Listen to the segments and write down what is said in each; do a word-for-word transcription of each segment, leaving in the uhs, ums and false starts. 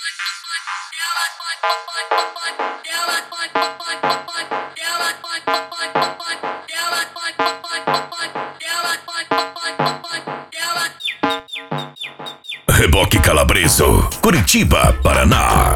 Reboque Calabreso, Curitiba, Paraná.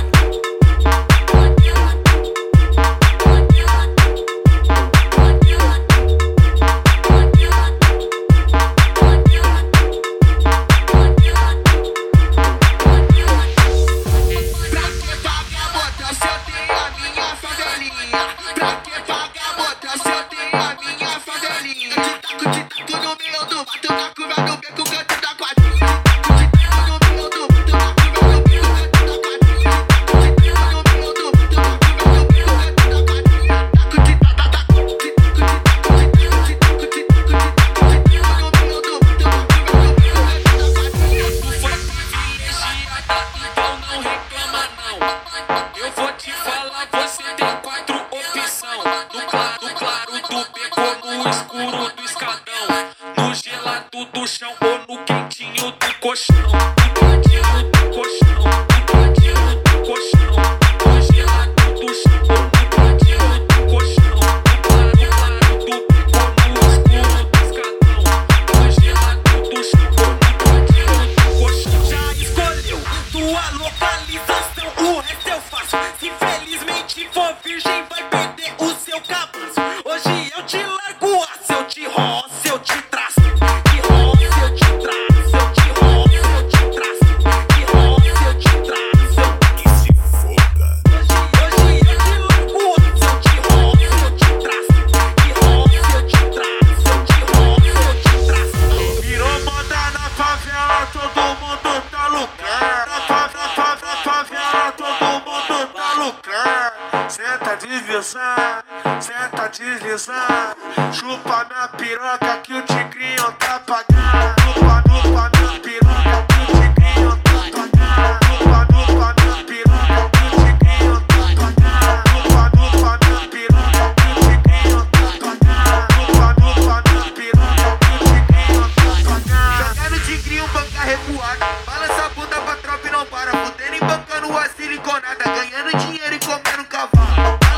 Senta deslizar, senta deslizar. Chupa minha piroca que o tigrinho tá pagando. Chupa, chupa minha piroca que o tigrinho tá pagando. Chupa, chupa minha piroca que o tigrinho tá pagando. Chupa, chupa minha piroca que o tigrinho tá pagando. Chupa, chupa minha piroca que o tigrinho tá pagando. Joga no tigrinho, banca recuada. Balança a bunda pra tropa e não para. Fudendo e bancando a siliconada. Ganhando dinheiro e comendo cavalo.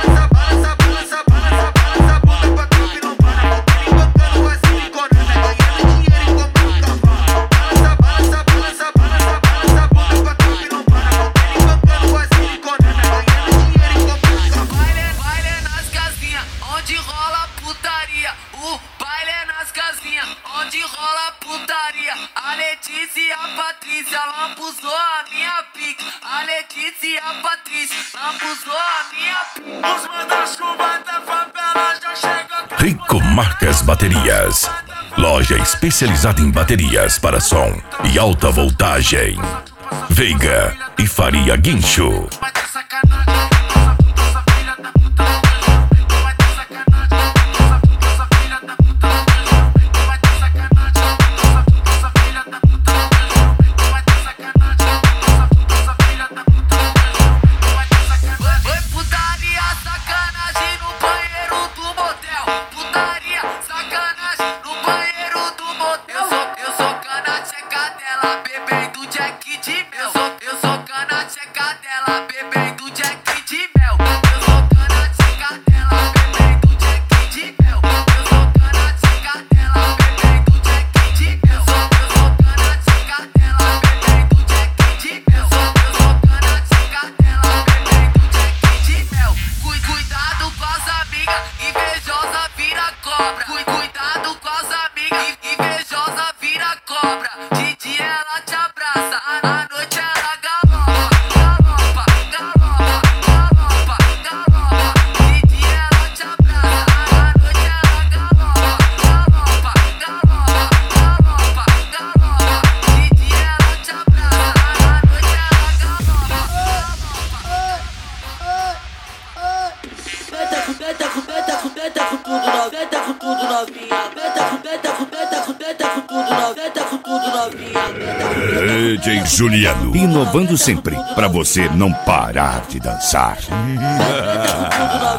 Onde rola putaria, a Letícia e a Patrícia lambuzou a minha pica. A Letícia e a Patrícia lambuzou a minha pica. Os manda-chuva da favela já chegam. Rico Marcas Baterias, loja especializada em baterias para som e alta voltagem. Veiga e Faria Guincho. D J Juliano, inovando sempre, pra você não parar de dançar.